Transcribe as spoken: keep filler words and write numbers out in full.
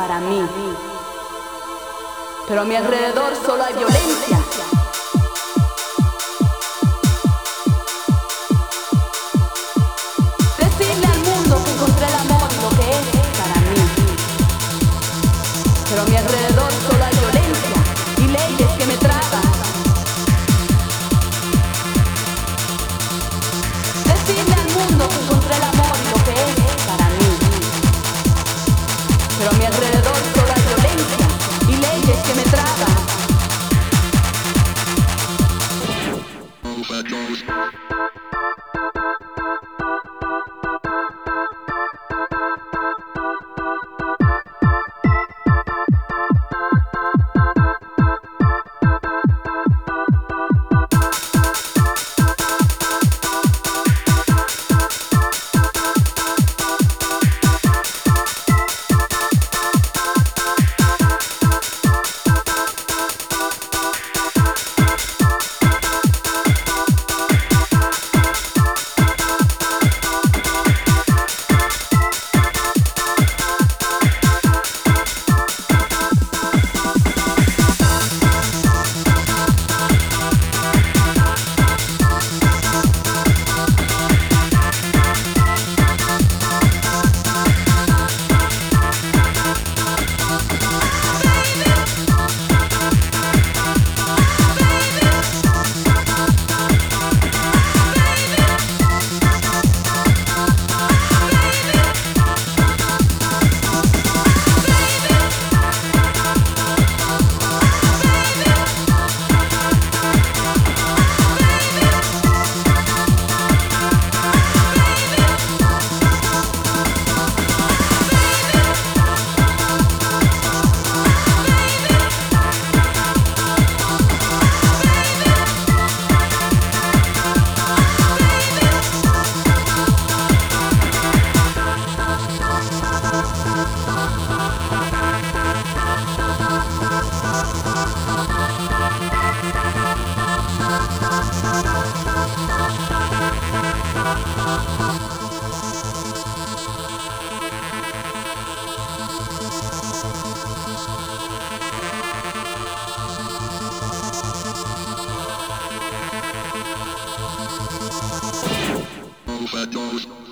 para mí. Pero a mi alrededor solo hay violencia. Decirle al mundo que encontré el amor y lo que es para mí. Pero a mi alrededor solo hay violencia y leyes que me tratan. Decirle al mundo que encontré el amor y lo que es para mí. Pero a mi alrededor solo hay violencia y leyes que me tratan. Overdose.